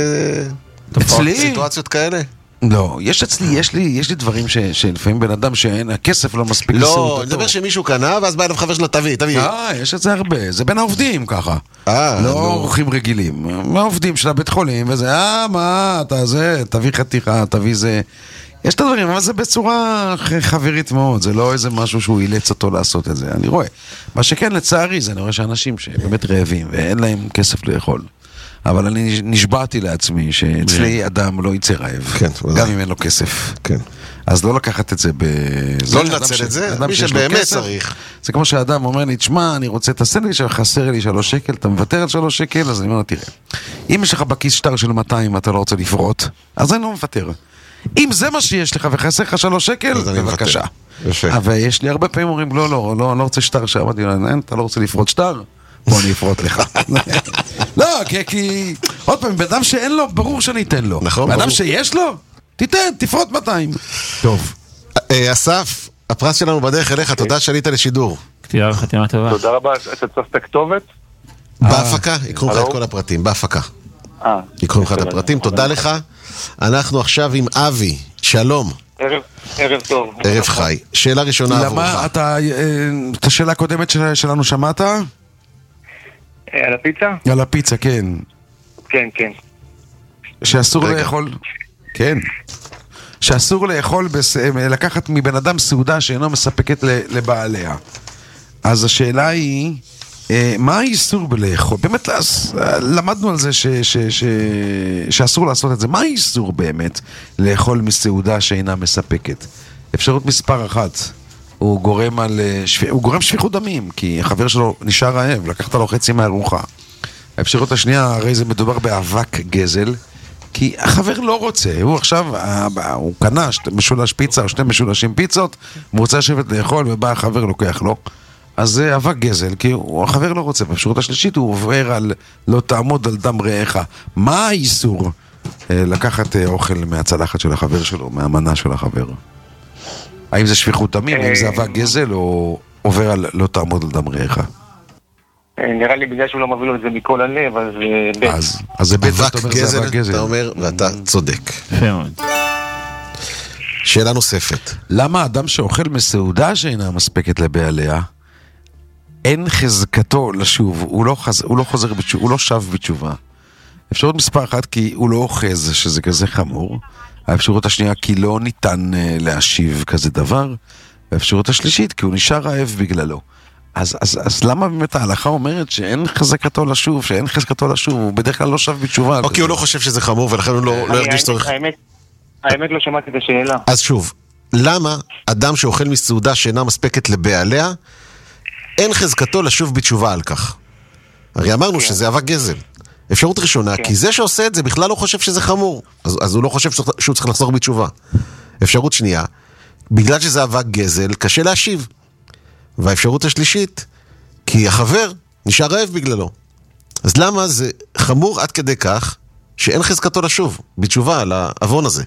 סיטואציות כאלה? לא, יש לי דברים שלפעמים בן אדם שאין, הכסף לא מספיק לסעודתו. לא, אני מדבר שמישהו קנה, ואז בא אליו חבר שלו, תביא. יש את זה הרבה, זה בין העובדים ככה. לא אורחים רגילים. העובדים של הבית חולים, וזה, מה, אתה זה, תביא חתיכה, תביא זה. יש את הדברים, אבל זה בצורה חברית מאוד, זה לא איזה משהו שהוא אילץ אותו לעשות את זה, אני רואה. מה שכן, לצערי, זה אני רואה שאנשים שבאמת רעבים, ואין להם כסף לאכול. אבל אני נשבעתי לעצמי שאצלי אדם לא יצא רעב, גם אם אין לו כסף. אז לא לקחת את זה לא לנצל את זה, מי שבאמת צריך. זה כמו שהאדם אומר לי, תשמע, אני רוצה את הסנדוויץ' חסר לי 3 שקל, אתה מוותר על 3 שקל, אז אני אומר, תראה, אם יש לך בכיס שטר של 200 ואתה לא רוצה לפרוט, אז אני לא מוותר. אם זה מה שיש לך וחסר לך 3 שקל, בבקשה. אבל יש לי הרבה פעמים אומרים, לא, אני לא רוצה שטר שאמרתי, אתה לא רוצה לפרוט שטר? בוא אני אפרוט לך. לא, כי עוד פעם, בן שאין לו, ברור שאני אתן לו. בן שיש לו, תפרוט 200. טוב. אסף, הפרס שלנו בדרך אליך, תודה שעלית לשידור. כתיבה וחתימה טובה. תודה רבה, אתה צריך את הכתובת? בהפקה, יקרו לך את כל הפרטים, בהפקה. יקרו לך את הפרטים, תודה לך. אנחנו עכשיו עם אבי, שלום. ערב טוב. ערב חי. שאלה ראשונה עבורך. למה את השאלה הקודמת שלנו שמעת? על הפיצה? על הפיצה, כן. כן. שאסור לאכול, כן. שאסור לאכול, לקחת מבן אדם סעודה שאינו מספקת לבעליה. אז השאלה היא, מה האיסור בלאכול? באמת למדנו על זה שאסור לעשות את זה. מה האיסור באמת לאכול מסעודה שאינה מספקת? אפשרות מספר 1. הוא גורם שפיכות דמים, כי החבר שלו נשאר רעב, לקחת לו חצי מהארוחה. האפשרות השנייה, הרי זה מדובר באבק גזל, כי החבר לא רוצה, הוא עכשיו, הוא קנה משולש פיצה או 2 משולשים פיצות, הוא רוצה לשבת לאכול ובא החבר לוקח לו, אז זה אבק גזל, כי החבר לא רוצה. באפשרות השלישית הוא עובר על לא תעמוד על דם רעך. מה האיסור לקחת אוכל מהצלחת של החבר שלו, מהמנה של החבר? האם זה שפיכות דמים, האם זה אבק גזל, או עובר על לא תעמוד על דם רעך? נראה לי בגלל שהוא לא מביא לו את זה מכל הלב, אז בית. אז זה אבק גזל, אתה אומר, ואתה צודק. שאלה נוספת. למה אדם שאוכל מסעודה שאינה מספקת לבעליה, אין חזקתו לשוב, הוא לא חוזר בתשובה, הוא לא שב בתשובה? אפשרות מספר 1, כי הוא לא אוחז, שזה כזה חמור. האפשרות השנייה, כי לא ניתן להשיב כזה דבר. והאפשרות השלישית, כי הוא נשאר רעב בגללו. אז למה באמת ההלכה אומרת שאין חזקתו לשוב, הוא בדרך כלל לא שב בתשובה? או כי הוא לא חושב שזה חמור, ולכן הוא לא ירגיש צורך. האמת לא שמעתי את השאלה. אז שוב, למה אדם שאוכל מסעודה שאינה מספקת לבעליה, אין חזקתו לשוב בתשובה על כך? הרי אמרנו שזה אבק גזל. אפשרות ראשונה, כי זה שעושה את זה בכלל לא חושב שזה חמור, אז הוא לא חושב שהוא צריך לחזור בתשובה. אפשרות שנייה, בגלל שזה אבק גזל, קשה להשיב. והאפשרות השלישית, כי החבר נשאר רעב בגללו. אז למה זה חמור עד כדי כך שאין חזקתו לשוב בתשובה על העוון הזה?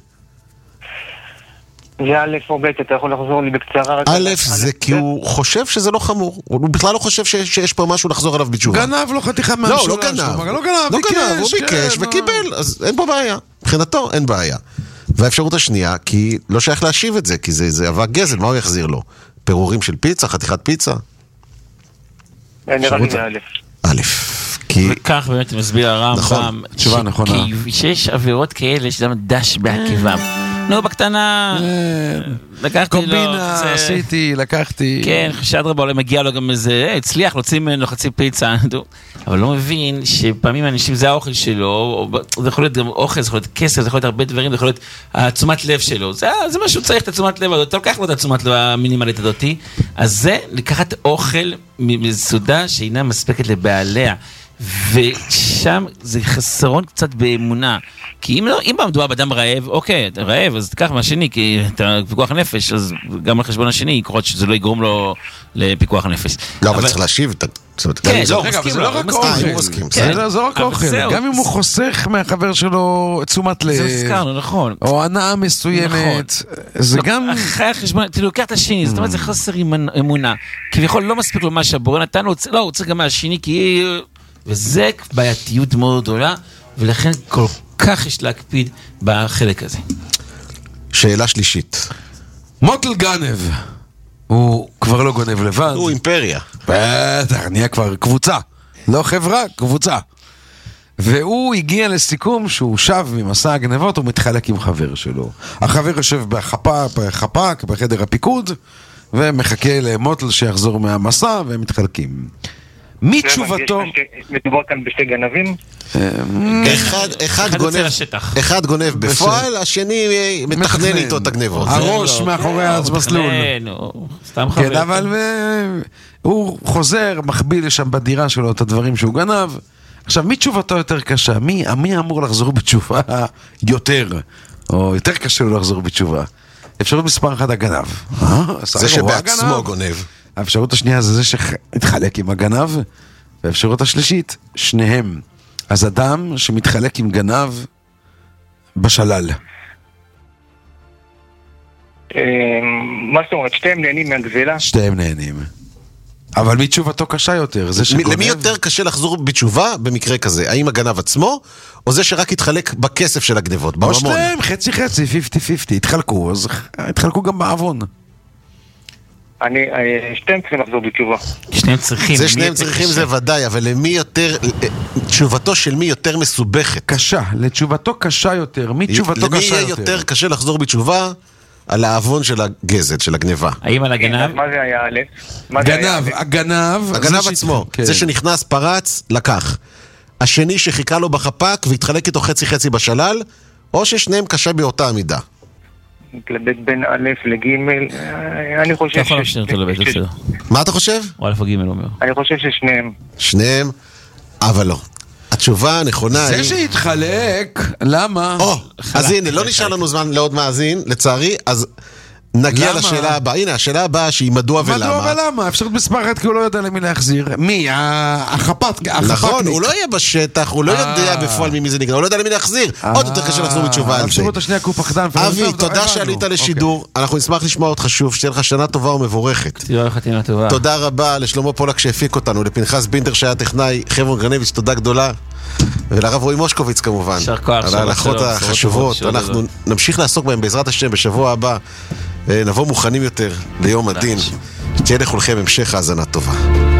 זה א' או ב', אתה יכול לחזור לי בקצרה? א', זה כי הוא חושב שזה לא חמור. הוא בכלל לא חושב שיש פה משהו לחזור עליו בתשובה. גנב לו חתיכה מהמשולש. לא גנב, הוא ביקש וקיבל, אז אין פה בעיה. מבחינתו אין בעיה. והאפשרות השנייה, כי לא שייך להשיב את זה, כי זה אבק גזל, מה הוא יחזיר לו? פירורים של פיצה, חתיכת פיצה? נראה לי זה א'. וכך באמת מסביר הרמב"ם, תשובה נכונה. כי שיש עבירות כאלה שדם דש בעקבם. נו, בקטנה. לקחתי לו. קומבינה, עשיתי, לקחתי. כן, חשד רבה, אולי מגיע לו גם איזה, הצליח להוציא ממנו חצי פיצה. אבל לא מבין שפעמים האנשים זה האוכל שלו, זה יכול להיות גם אוכל, זה יכול להיות כסף, זה יכול להיות הרבה דברים, זה יכול להיות התשומת לב שלו. זה מה שהוא צריך, את התשומת לב, אתה לוקח לו את התשומת לב המינימלית הדותי. אז זה לקחת אוכל מסעודה שאינה מספקת לבעליה. ושם זה חסרון קצת באמונה, כי אם מדובר באדם רעב, אוקיי, אתה רעב, אז תיקח מהשני, כי אתה פיקוח נפש, אז גם על חשבון השני יקרות שזה לא יגרום לו לפיקוח נפש. לא, אבל צריך להשיב את כן, זה לא רק אוכל, זה לא רק אוכל, גם אם הוא חוסך מהחבר שלו תשומת לב, זה הזכרנו, נכון, או הנאה מסוימת, זה גם אחרי החשבון, אתה לוקח את השני, זאת אומרת זה חסר אמונה, כביכול לא מספיק לו מה שהבורא נתן, לא, הוא צריך גם מהשני, כי וזה בעייתיות מאוד גדולה, ולכן כל כך יש להקפיד בחלק הזה. שאלה שלישית. מוטל גנב, הוא כבר לא גונב לבד. הוא אימפריה. בטח, נהיה כבר קבוצה. לא חברה, קבוצה. והוא הגיע לסיכום שהוא שב ממסע הגנבות, הוא מתחלק עם חבר שלו. החבר יושב בחפ"ק, בחדר הפיקוד, ומחכה למוטל שיחזור מהמסע, והם מתחלקים. מי תשובתו? מדובר כאן בשתי גנבים? אחד גונב בפועל, השני מתכנן איתו את הגנבות. הראש מאחורי המסלול. סתם חבר. כן, אבל הוא חוזר, מחביא לשם בדירה שלו את הדברים שהוא גנב. עכשיו, מי תשובתו יותר קשה? מי אמור לחזור בתשובה יותר? או יותר קשה לו לחזור בתשובה? אפשרות מספר 1 הגנב. זה שבעצמו גונב. האפשרות השנייה זה שהתחלק עם הגנב, והאפשרות השלישית, שניהם. אז אדם שמתחלק עם גנב בשלל. מה זאת אומרת? שתיהם נהנים מהגזלה? שתיהם נהנים. אבל מי תשובתו קשה יותר? למי יותר קשה לחזור בתשובה במקרה כזה? האם הגנב עצמו, או זה שרק התחלק בכסף של הגנבות? או שתיהם, חצי, 50-50, התחלקו, אז התחלקו גם בעוון. שתיהם צריכים לחזור בתשובה. שניהם צריכים זה ודאי, אבל למי יותר, תשובתו של מי יותר מסובכת? קשה, לתשובתו קשה יותר, מי תשובתו קשה יותר? למי יהיה יותר קשה לחזור בתשובה על העוון של הגזד, של הגניבה? האם על הגנב? מה זה היה א'? הגנב עצמו, זה שנכנס, פרץ, לקח. השני שחיכה לו בחפ"ק והתחלק איתו חצי בשלל, או ששניהם קשה באותה המידה? לבית בין א' לג' אני חושב מה אתה חושב? או א' או ג' אומר. אני חושב ששניהם. שניהם, אבל לא. התשובה הנכונה היא... זה שהתחלק, למה? אז הנה, לא נשאר לנו זמן לעוד מאזין, לצערי, אז נגיע לשאלה הבאה. הנה, השאלה הבאה שהיא מדוע ולמה. מדוע ולמה? אפשרת מספר 1 כי הוא לא יודע למי להחזיר. מי? החפ"ק. נכון, הוא לא יהיה בשטח, הוא לא יודע בפועל ממי זה נגנב, הוא לא יודע למי להחזיר. עוד יותר קשה לחזור בתשובה על זה. האפשרות השנייה קוף פחדן. אבי, תודה שעלית לשידור. אנחנו נשמח לשמוע אותך שוב, שתהיה לך שנה טובה ומבורכת. תודה רבה לשלמה פולק שהפיק אותנו, לפנחס בינדר שהיה טכנאי, חברון גרנביץ', תודה גדולה. ולרב רועי מושקוביץ כמובן. על ההלכות החשובות. אנחנו נמשיך לעסוק בהם בעזרת השם בשבוע הבא. נבוא מוכנים יותר ליום הדין. שתהיה לכולכם המשך האזנה טובה.